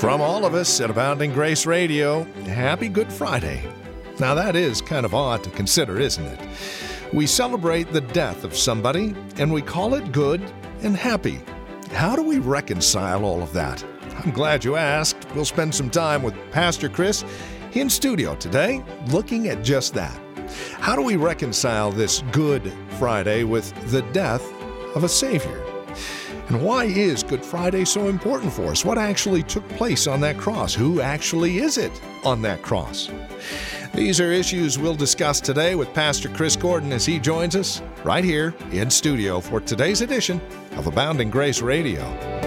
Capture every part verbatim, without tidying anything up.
From all of us at Abounding Grace Radio, happy Good Friday. Now that is kind of odd to consider, isn't it? We celebrate the death of somebody, and we call it good and happy. How do we reconcile all of that? I'm glad you asked. We'll spend some time with Pastor Chris in studio today, looking at just that. How do we reconcile this Good Friday with the death of a Savior? And why is Good Friday so important for us? What actually took place on that cross? Who actually is it on that cross? These are issues we'll discuss today with Pastor Chris Gordon as he joins us right here in studio for today's edition of Abounding Grace Radio.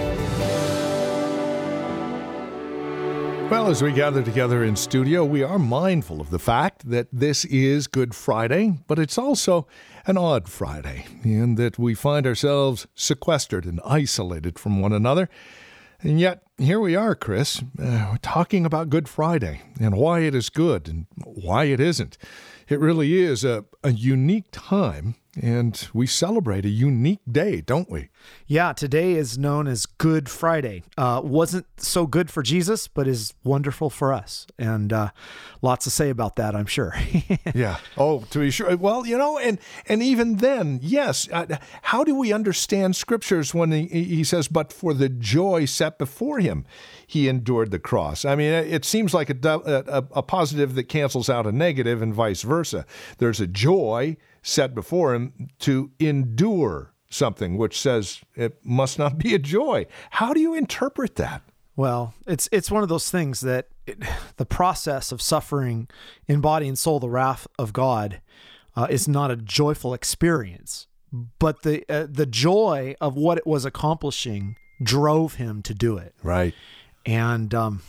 Well, as we gather together in studio, we are mindful of the fact that this is Good Friday, but it's also an odd Friday, in that we find ourselves sequestered and isolated from one another. And yet, here we are, Chris, uh, talking about Good Friday and why it is good and why it isn't. It really is a, a unique time, and we celebrate a unique day, don't we? Yeah, today is known as Good Friday. Uh, wasn't so good for Jesus, but is wonderful for us. And uh, lots to say about that, I'm sure. Yeah. Oh, to be sure. Well, you know, and and even then, yes. Uh, how do we understand scriptures when he, he says, but for the joy set before him, he endured the cross? I mean, it seems like a, a, a positive that cancels out a negative and vice versa. There's a joy set before him to endure something, which says it must not be a joy. How do you interpret that? Well, it's it's one of those things that it, the process of suffering in body and soul, the wrath of God, uh, is not a joyful experience, but the uh, the joy of what it was accomplishing drove him to do it. Right. And um,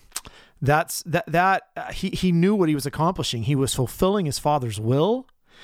that's that that uh, he he knew what he was accomplishing. He was fulfilling his Father's will,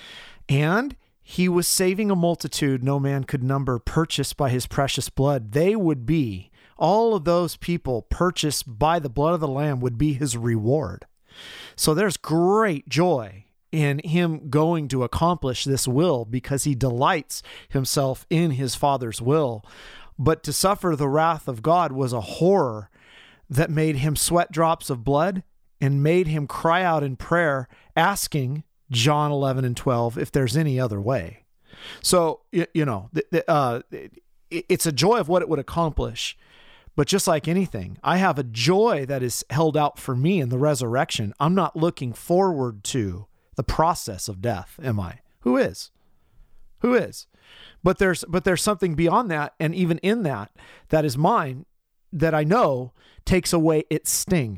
and he was saving a multitude no man could number, purchased by his precious blood. They would be, all of those people purchased by the blood of the Lamb would be his reward. So there's great joy in him going to accomplish this will because he delights himself in his Father's will. But to suffer the wrath of God was a horror that made him sweat drops of blood and made him cry out in prayer, asking John eleven and twelve, if there's any other way. So, you know, uh, it's a joy of what it would accomplish. But just like anything, I have a joy that is held out for me in the resurrection. I'm not looking forward to the process of death, am I? Who is? Who is? But there's but there's something beyond that, and even in that, that is mine, that I know takes away its sting.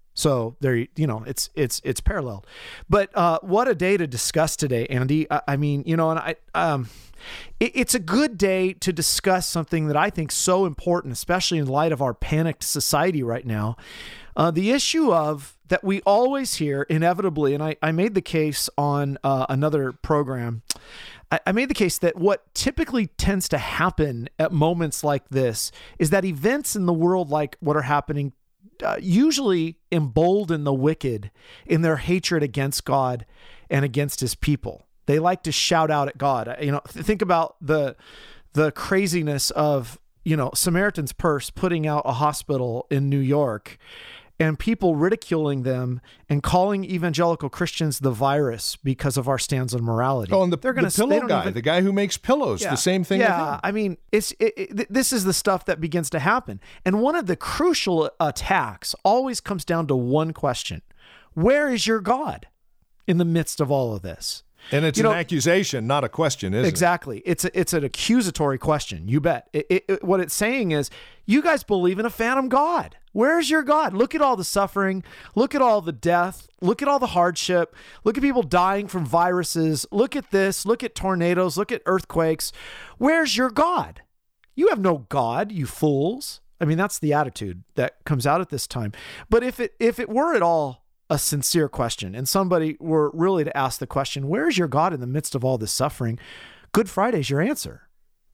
So there, you know, it's it's it's paralleled. But uh, what a day to discuss today, Andy. I, I mean, you know, and I um, it, it's a good day to discuss something that I think is so important, especially in light of our panicked society right now. Uh, the issue of that we always hear inevitably, and I, I made the case on uh, another program. I, I made the case that what typically tends to happen at moments like this is that events in the world, like what are happening, Uh, usually embolden the wicked in their hatred against God and against his people. They like to shout out at God. You know, th- think about the the craziness of, you know, Samaritan's Purse putting out a hospital in New York and people ridiculing them and calling evangelical Christians the virus because of our stance on morality. Oh, and the, They're gonna, the pillow guy, even, the guy who makes pillows, yeah, the same thing. Yeah, with him. I mean, it's it, it, this is the stuff that begins to happen. And one of the crucial attacks always comes down to one question: where is your God in the midst of all of this? And it's you an know, accusation, not a question, isn't exactly. it? Exactly. It's a, it's an accusatory question. You bet. It, it, it, what it's saying is, you guys believe in a phantom God. Where's your God? Look at all the suffering. Look at all the death. Look at all the hardship. Look at people dying from viruses. Look at this. Look at tornadoes. Look at earthquakes. Where's your God? You have no God, you fools. I mean, that's the attitude that comes out at this time. But if it if it were at all a sincere question, and somebody were really to ask the question, where is your God in the midst of all this suffering? Good Friday's your answer.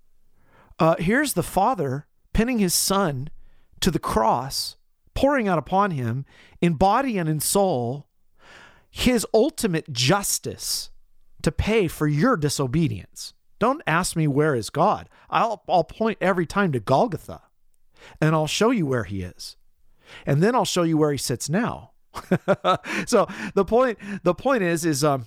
Uh, here's the Father pinning his Son to the cross, pouring out upon him in body and in soul his ultimate justice to pay for your disobedience. Don't ask me where is God. I'll, I'll point every time to Golgotha, and I'll show you where he is. And then I'll show you where he sits now. So the point, the point is, is, um,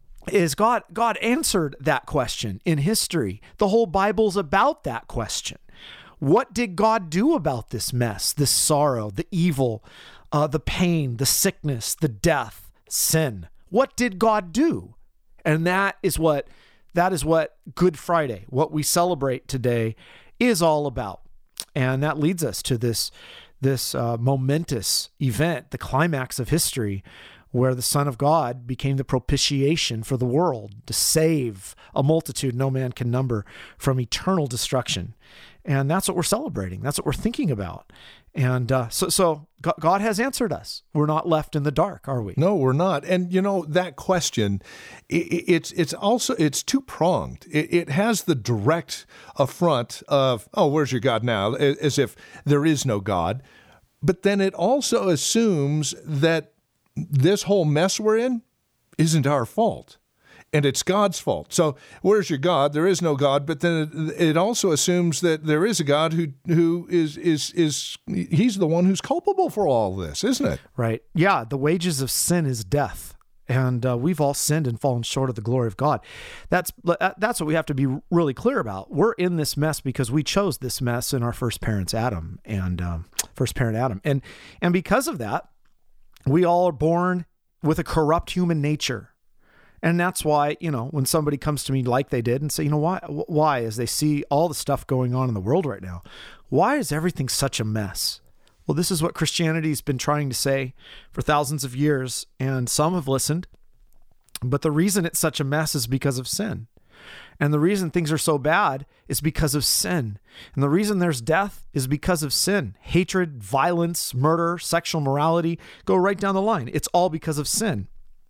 is God, God answered that question in history. The whole Bible's about that question. What did God do about this mess, this sorrow, the evil, uh, the pain, the sickness, the death, sin? What did God do? And that is what, that is what Good Friday, what we celebrate today, is all about. And that leads us to this, this uh, momentous event, the climax of history, where the Son of God became the propitiation for the world to save a multitude no man can number from eternal destruction. And that's what we're celebrating. That's what we're thinking about. And uh, so, so God has answered us. We're not left in the dark, are we? No, we're not. And you know, that question, it, it's it's also, it's two-pronged. It, it has the direct affront of, oh, where's your God now? As if there is no God. But then it also assumes that this whole mess we're in isn't our fault, and it's God's fault. So where's your God? There is no God. But then it, it also assumes that there is a God who who is is is he's the one who's culpable for all this, isn't it? Right. Yeah. The wages of sin is death, and uh, we've all sinned and fallen short of the glory of God. That's that's what we have to be really clear about. We're in this mess because we chose this mess in our first parents, Adam, and um, first parent Adam, and and because of that, we all are born with a corrupt human nature. And that's why, you know, when somebody comes to me like they did and say, you know, why, why, as they see all the stuff going on in the world right now, why is everything such a mess? Well, this is what Christianity's been trying to say for thousands of years, and some have listened. But the reason it's such a mess is because of sin. And the reason things are so bad is because of sin. And the reason there's death is because of sin. Hatred, violence, murder, sexual morality, go right down the line. It's all because of sin.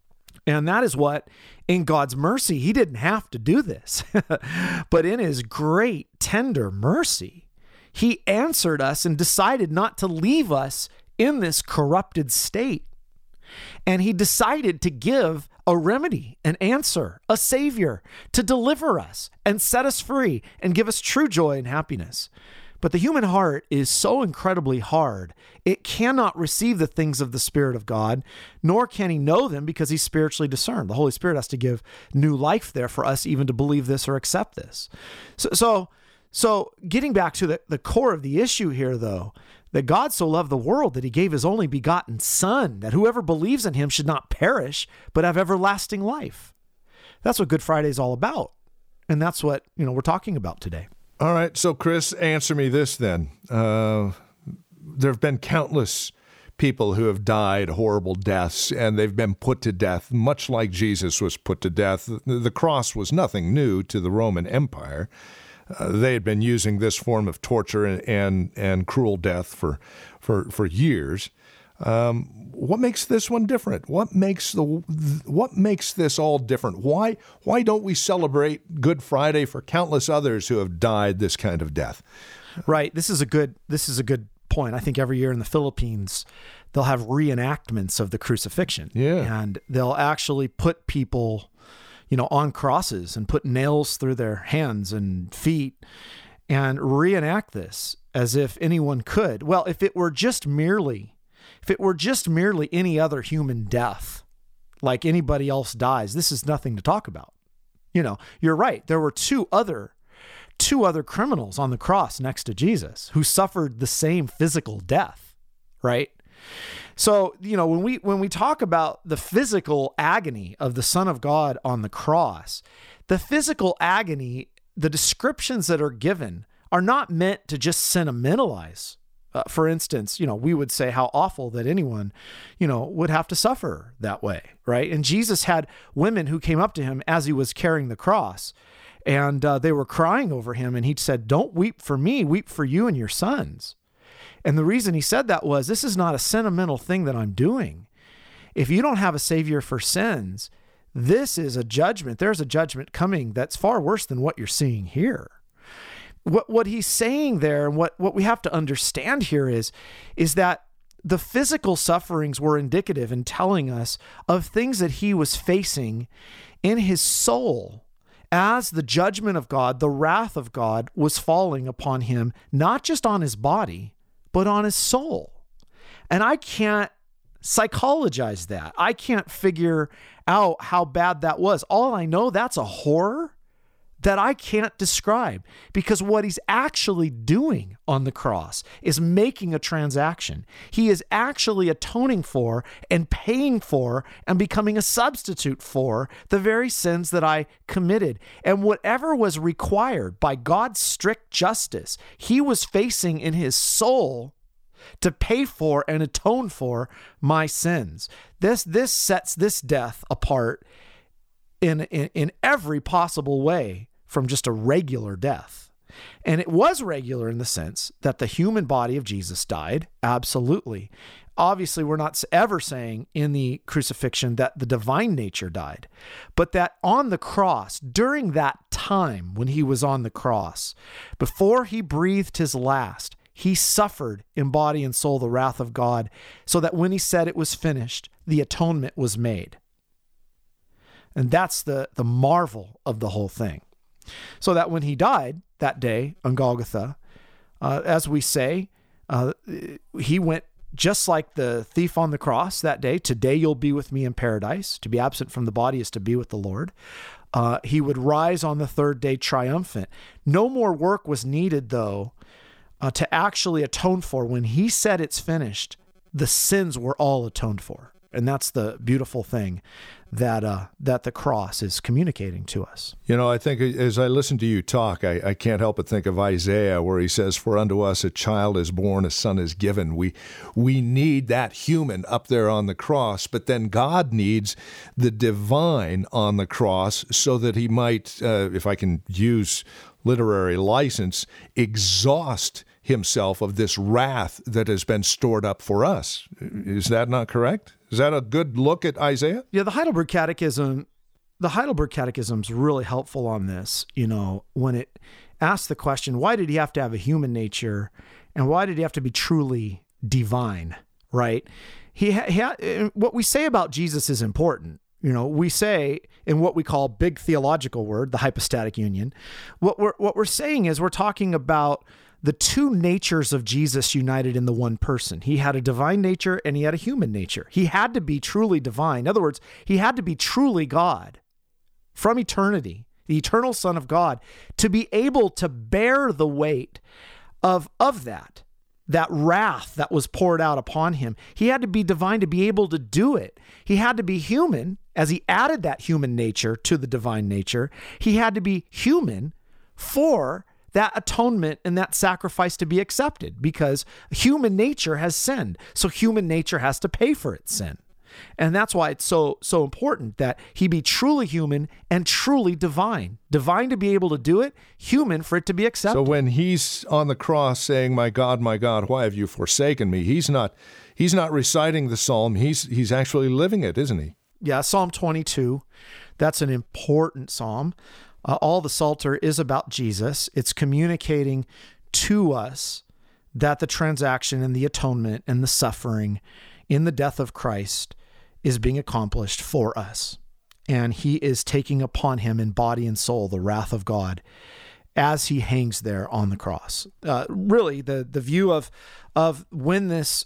And that is what, in God's mercy, he didn't have to do this. But in his great, tender mercy, he answered us and decided not to leave us in this corrupted state. And he decided to give a remedy, an answer, a savior to deliver us and set us free and give us true joy and happiness. But the human heart is so incredibly hard, it cannot receive the things of the Spirit of God, nor can he know them because he's spiritually discerned. The Holy Spirit has to give new life there for us even to believe this or accept this. So, so, so getting back to the, the core of the issue here, though, that God so loved the world that he gave his only begotten Son, that whoever believes in him should not perish, but have everlasting life. That's what Good Friday is all about. And that's what, you know, we're talking about today. All right. So, Chris, answer me this then. Uh, there have been countless people who have died horrible deaths, and they've been put to death, much like Jesus was put to death. The, the cross was nothing new to the Roman Empire. Uh, they had been using this form of torture and and, and cruel death for for for years. Um, what makes this one different? What makes the what makes this all different? Why why don't we celebrate Good Friday for countless others who have died this kind of death? Right. This is a good this is a good point. I think every year in the Philippines, they'll have reenactments of the crucifixion. Yeah. And they'll actually put people, you know, on crosses and put nails through their hands and feet and reenact this as if anyone could. Well, if it were just merely If it were just merely any other human death, like anybody else dies, this is nothing to talk about. You know, you're right. There were two other, two other criminals on the cross next to Jesus who suffered the same physical death, right? So, you know, when we, when we talk about the physical agony of the Son of God on the cross, the physical agony, the descriptions that are given are not meant to just sentimentalize. Uh, for instance, you know, we would say how awful that anyone, you know, would have to suffer that way, right? And Jesus had women who came up to him as he was carrying the cross, and uh, they were crying over him, and he said, "Don't weep for me, weep for you and your sons." And the reason he said that was, this is not a sentimental thing that I'm doing. If you don't have a savior for sins, this is a judgment. There's a judgment coming that's far worse than what you're seeing here. What what he's saying there, and what, what we have to understand here is, is that the physical sufferings were indicative in telling us of things that he was facing in his soul as the judgment of God, the wrath of God was falling upon him, not just on his body, but on his soul. And I can't psychologize that. I can't figure out how bad that was. All I know, that's a horror that I can't describe, because what he's actually doing on the cross is making a transaction. He is actually atoning for and paying for and becoming a substitute for the very sins that I committed. And whatever was required by God's strict justice, he was facing in his soul to pay for and atone for my sins. This, this sets this death apart in, in, in every possible way from just a regular death. And it was regular in the sense that the human body of Jesus died. Absolutely. Obviously, we're not ever saying in the crucifixion that the divine nature died, but that on the cross, during that time when he was on the cross, before he breathed his last, he suffered in body and soul the wrath of God, so that when he said it was finished, the atonement was made. And that's the, the marvel of the whole thing. So that when he died that day on Golgotha, uh, as we say, uh, he went just like the thief on the cross that day. Today you'll be with me in paradise. To be absent from the body is to be with the Lord. Uh, he would rise on the third day triumphant. No more work was needed, though, uh, to actually atone for. When he said it's finished, the sins were all atoned for. And that's the beautiful thing that uh, that the cross is communicating to us. You know, I think as I listen to you talk, I, I can't help but think of Isaiah, where he says, "For unto us a child is born, a son is given." We we need that human up there on the cross, but then God needs the divine on the cross so that he might, uh, if I can use literary license, exhaust himself of this wrath that has been stored up for us. Is that not correct? Is that a good look at Isaiah? Yeah, the Heidelberg Catechism, the Heidelberg Catechism is really helpful on this. You know, when it asks the question, why did he have to have a human nature, and why did he have to be truly divine? Right? He, ha- he ha- what we say about Jesus is important. You know, we say in what we call big theological word, the hypostatic union. What we're what we're saying is we're talking about the two natures of Jesus united in the one person. He had a divine nature and he had a human nature. He had to be truly divine. In other words, he had to be truly God from eternity, the eternal Son of God, to be able to bear the weight of, of that, that wrath that was poured out upon him. He had to be divine to be able to do it. He had to be human. As he added that human nature to the divine nature, he had to be human for that atonement and that sacrifice to be accepted, because human nature has sinned. So human nature has to pay for its sin. And that's why it's so, so important that he be truly human and truly divine. Divine to be able to do it, human for it to be accepted. So when he's on the cross saying, "My God, my God, why have you forsaken me?" He's not, he's not reciting the psalm. He's, he's actually living it, isn't he? Yeah. Psalm twenty-two. That's an important psalm. Uh, all the Psalter is about Jesus. It's communicating to us that the transaction and the atonement and the suffering in the death of Christ is being accomplished for us. And he is taking upon him in body and soul the wrath of God as he hangs there on the cross. Uh, really, the the view of of when this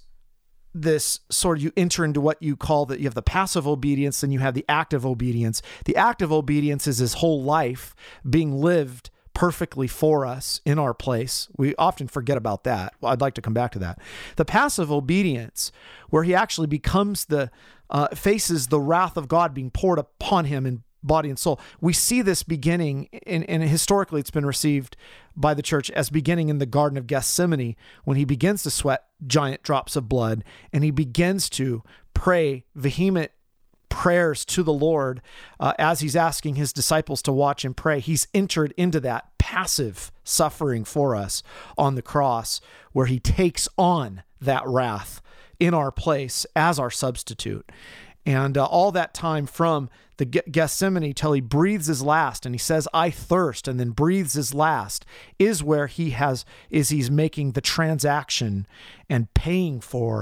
this sort of, you enter into what you call that you have the passive obedience and you have the active obedience. The active obedience is his whole life being lived perfectly for us in our place. We often forget about that. Well, I'd like to come back to that. The passive obedience, where he actually becomes the, uh, faces the wrath of God being poured upon him in body and soul. We see this beginning, in, and historically it's been received by the church as beginning in the Garden of Gethsemane, when he begins to sweat giant drops of blood and he begins to pray vehement prayers to the Lord uh, as he's asking his disciples to watch and pray. He's entered into that passive suffering for us on the cross, where he takes on that wrath in our place as our substitute. And uh, all that time from the Gethsemane till he breathes his last and he says, "I thirst," and then breathes his last, is where he has, is he's making the transaction and paying for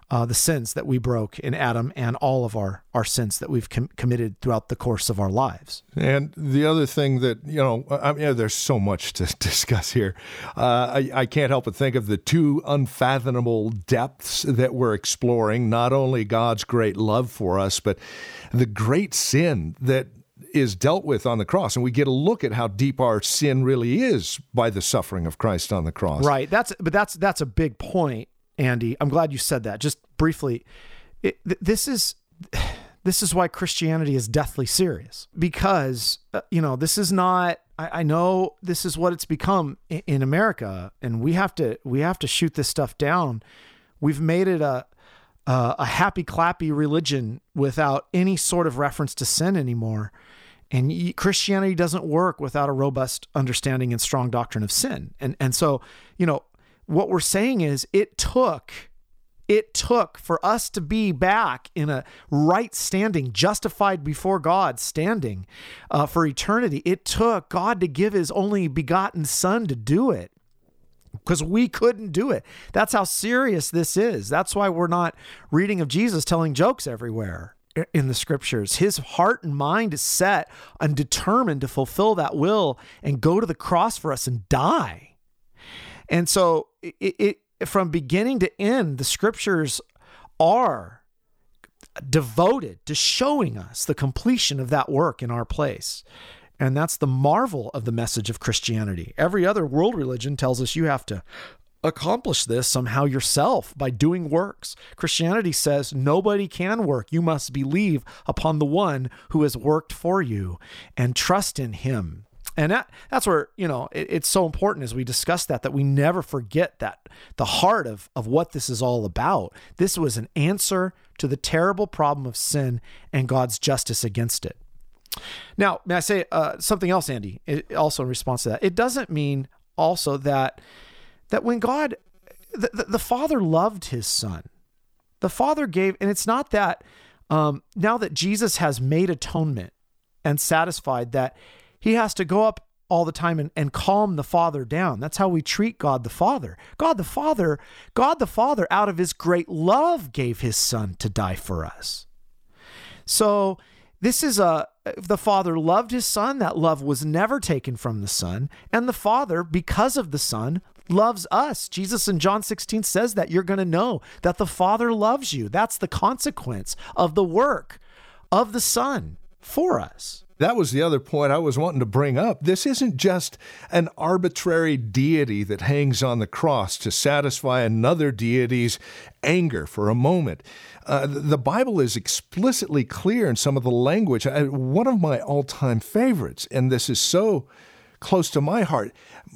uh, the sins that we broke in Adam and all of our, our sins that we've com- committed throughout the course of our lives. And the other thing that, you know, I mean, there's so much to discuss here. Uh, I, I can't help but think of the two unfathomable depths that we're exploring, not only God's great love for us, but the great sin that is dealt with on the cross. And we get a look at how deep our sin really is by the suffering of Christ on the cross. Right. That's, but that's, that's a big point, Andy. I'm glad you said that. Just briefly, it, th- this is, this is why Christianity is deathly serious, because, uh, you know, this is not, I, I know this is what it's become in, in America, and we have to, we have to shoot this stuff down. We've made it a, uh, a happy clappy religion without any sort of reference to sin anymore. And Christianity doesn't work without a robust understanding and strong doctrine of sin. And, and so, you know, what we're saying is it took, it took for us to be back in a right standing, justified before God standing uh, for eternity. It took God to give his only begotten son to do it, because we couldn't do it. That's how serious this is. That's why we're not reading of Jesus telling jokes everywhere in the scriptures. His heart and mind is set and determined to fulfill that will and go to the cross for us and die. And so it, it from beginning to end, the scriptures are devoted to showing us the completion of that work in our place. And that's the marvel of the message of Christianity. Every other world religion tells us you have to accomplish this somehow yourself by doing works. Christianity says nobody can work. You must believe upon the one who has worked for you and trust in him. And that, that's where, you know, it, it's so important as we discuss that, that we never forget that the heart of, of what this is all about. This was an answer to the terrible problem of sin and God's justice against it. Now, may I say uh, something else, Andy, it, also in response to that? It doesn't mean also that that when God, the, the, the Father loved his son. The Father gave, and it's not that um, now that Jesus has made atonement and satisfied that he has to go up all the time and, and calm the Father down. That's how we treat God the Father. God the Father, God the Father, out of his great love, gave his son to die for us. So this is a, the Father loved his son. That love was never taken from the Son. And the Father, because of the Son, loves us. Jesus in John sixteen says that you're going to know that the Father loves you. That's the consequence of the work of the Son for us. That was the other point I was wanting to bring up. This isn't just an arbitrary deity that hangs on the cross to satisfy another deity's anger for a moment. Uh, the Bible is explicitly clear in some of the language. I, one of my all-time favorites, and this is so close to my heart,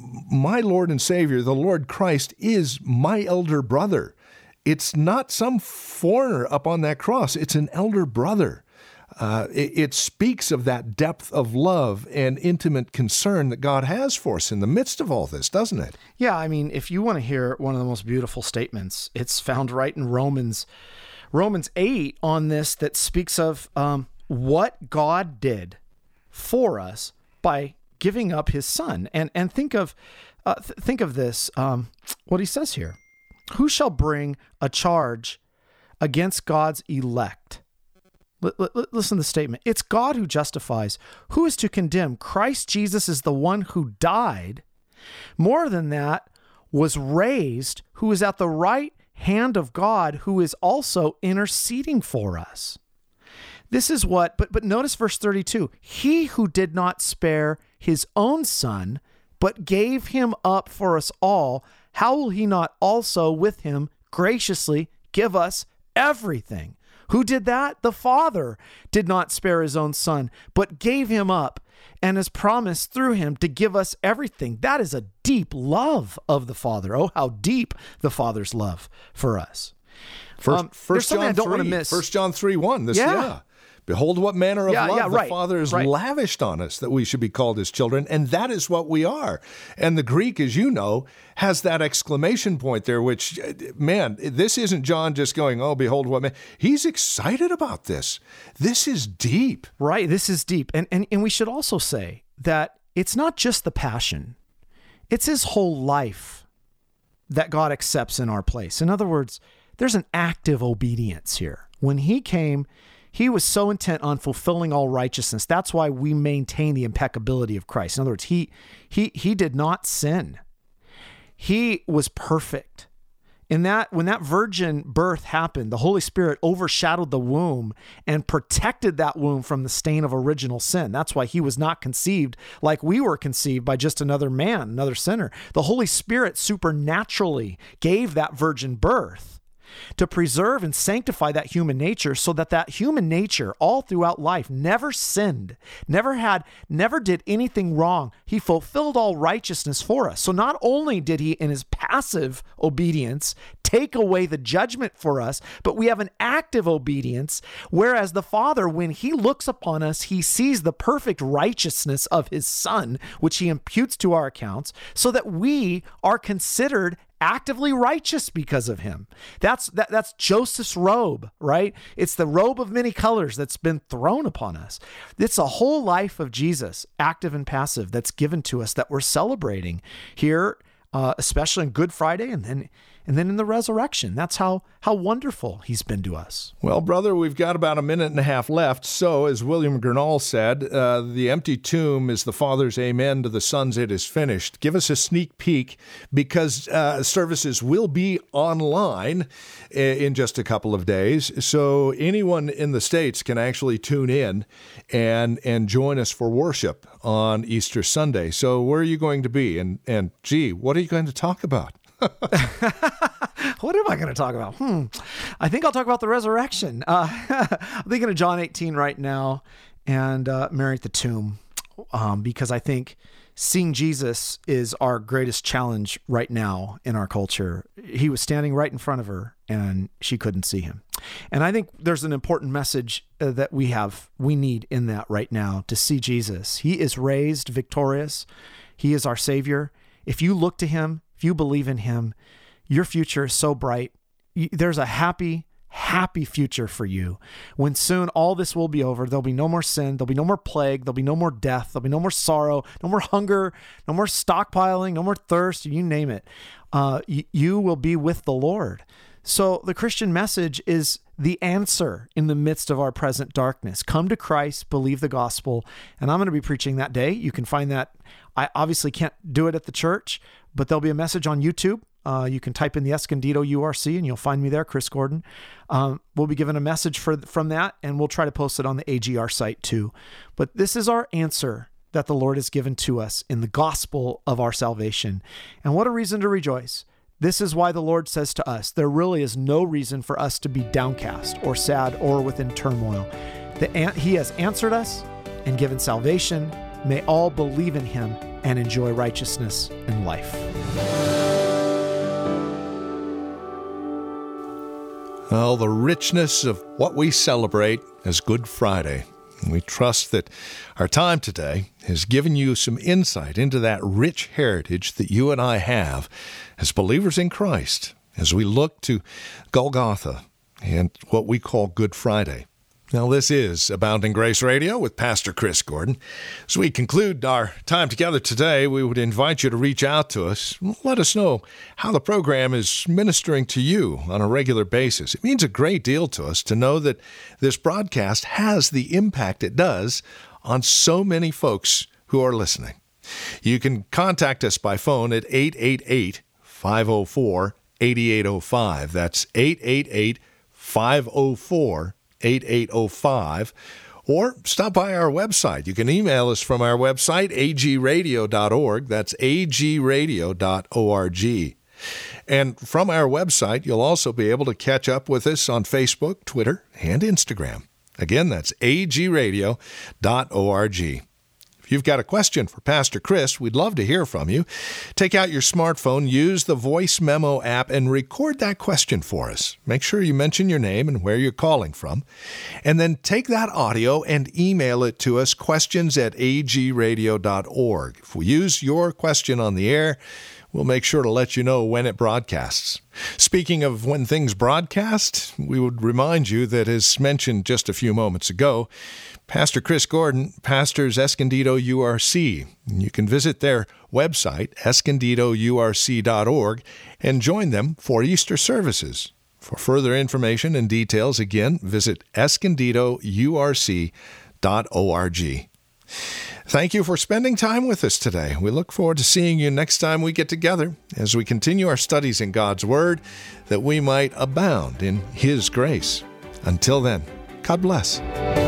my Lord and Savior, the Lord Christ, is my elder brother. It's not some foreigner up on that cross. It's an elder brother. Uh, it, it speaks of that depth of love and intimate concern that God has for us in the midst of all this, doesn't it? Yeah, I mean, if you want to hear one of the most beautiful statements, it's found right in Romans, Romans eight on this, that speaks of um, what God did for us by giving up his son. And and think of uh, th- think of this, um, what he says here. Who shall bring a charge against God's elect? L- l- listen to the statement. It's God who justifies. Who is to condemn? Christ Jesus is the one who died. More than that, was raised, who is at the right hand of God, who is also interceding for us. This is what, but but notice verse thirty-two. He who did not spare his own son, but gave him up for us all, how will he not also with him graciously give us everything? Who did that? The Father did not spare his own son, but gave him up and has promised through him to give us everything. That is a deep love of the Father. Oh, how deep the Father's love for us. First, um, First John I don't three, want to miss. First John three one. This, yeah. yeah. Behold, what manner of yeah, love yeah, the right, Father has right. lavished on us, that we should be called his children, and that is what we are. And the Greek, as you know, has that exclamation point there, which, man, this isn't John just going, oh, behold, what man. He's excited about this. This is deep. Right, this is deep. And, and, and we should also say that it's not just the passion. It's his whole life that God accepts in our place. In other words, there's an active obedience here. When he came, he was so intent on fulfilling all righteousness. That's why we maintain the impeccability of Christ. In other words, he he he did not sin. He was perfect. In that, when that virgin birth happened, the Holy Spirit overshadowed the womb and protected that womb from the stain of original sin. That's why he was not conceived like we were conceived by just another man, another sinner. The Holy Spirit supernaturally gave that virgin birth to preserve and sanctify that human nature so that that human nature all throughout life never sinned, never had, never did anything wrong. He fulfilled all righteousness for us. So not only did he, in his passive obedience, take away the judgment for us, but we have an active obedience, whereas the Father, when he looks upon us, he sees the perfect righteousness of his Son, which he imputes to our accounts, so that we are considered actively righteous because of him. That's that, that's Joseph's robe, right? It's the robe of many colors that's been thrown upon us. It's a whole life of Jesus, active and passive, that's given to us that we're celebrating here, uh, especially on Good Friday, and then and then in the resurrection. That's how how wonderful he's been to us. Well, brother, we've got about a minute and a half left. So, as William Gurnall said, uh, the empty tomb is the Father's amen to the Son's it is finished. Give us a sneak peek, because uh, services will be online in just a couple of days. So anyone in the States can actually tune in and and join us for worship on Easter Sunday. So where are you going to be? And, and gee, what are you going to talk about? What am I going to talk about? Hmm. I think I'll talk about the resurrection. Uh, I'm thinking of John eighteen right now and uh, Mary at the tomb, um, because I think seeing Jesus is our greatest challenge right now in our culture. He was standing right in front of her and she couldn't see him. And I think there's an important message uh, that we have, we need in that right now, to see Jesus. He is raised victorious. He is our Savior. If you look to him, if you believe in him, your future is so bright. There's a happy, happy future for you. When soon all this will be over, there'll be no more sin, there'll be no more plague, there'll be no more death, there'll be no more sorrow, no more hunger, no more stockpiling, no more thirst, you name it. Uh, y- you will be with the Lord. So the Christian message is the answer in the midst of our present darkness. Come to Christ, believe the gospel, and I'm going to be preaching that day. You can find that. I obviously can't do it at the church, but there'll be a message on YouTube. Uh, you can type in the Escondido U R C and you'll find me there, Chris Gordon. Um, we'll be given a message for, from that, and we'll try to post it on the A G R site too. But this is our answer that the Lord has given to us in the gospel of our salvation. And what a reason to rejoice. This is why the Lord says to us, there really is no reason for us to be downcast or sad or within turmoil. The, he has answered us and given salvation. May all believe in him and enjoy righteousness and life. Well, the richness of what we celebrate as Good Friday. We trust that our time today has given you some insight into that rich heritage that you and I have as believers in Christ as we look to Golgotha and what we call Good Friday. Now, this is Abounding Grace Radio with Pastor Chris Gordon. As we conclude our time together today, we would invite you to reach out to us. Let us know how the program is ministering to you on a regular basis. It means a great deal to us to know that this broadcast has the impact it does on so many folks who are listening. You can contact us by phone at eight eight eight, five oh four, eight eight oh five. That's eight eight eight, five oh four, eight eight oh five, or stop by our website. You can email us from our website, a g radio dot org. That's a g radio dot org. And from our website, you'll also be able to catch up with us on Facebook, Twitter, and Instagram. Again, that's a g radio dot org. If you've got a question for Pastor Chris, we'd love to hear from you. Take out your smartphone, use the Voice Memo app, and record that question for us. Make sure you mention your name and where you're calling from. And then take that audio and email it to us, questions at a g radio dot org. If we use your question on the air, we'll make sure to let you know when it broadcasts. Speaking of when things broadcast, we would remind you that, as mentioned just a few moments ago, Pastor Chris Gordon pastors Escondido U R C. You can visit their website, escondido u r c dot org, and join them for Easter services. For further information and details, again, visit escondido u r c dot org. Thank you for spending time with us today. We look forward to seeing you next time we get together as we continue our studies in God's Word, that we might abound in His grace. Until then, God bless.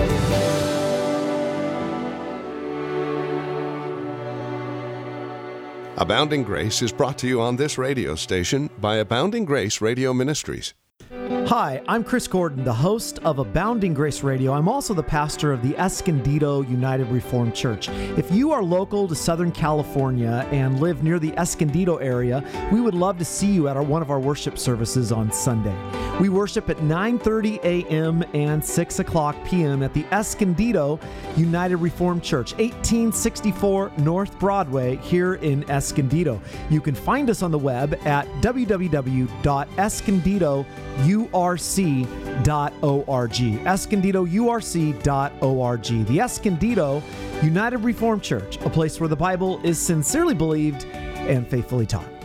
Abounding Grace is brought to you on this radio station by Abounding Grace Radio Ministries. Hi, I'm Chris Gordon, the host of Abounding Grace Radio. I'm also the pastor of the Escondido United Reformed Church. If you are local to Southern California and live near the Escondido area, we would love to see you at our, one of our worship services on Sunday. We worship at nine thirty a.m. and six o'clock p.m. at the Escondido United Reformed Church, eighteen sixty-four North Broadway here in Escondido. You can find us on the web at w w w dot escondido u r c dot org. escondido u r c dot org. The Escondido United Reformed Church, a place where the Bible is sincerely believed and faithfully taught.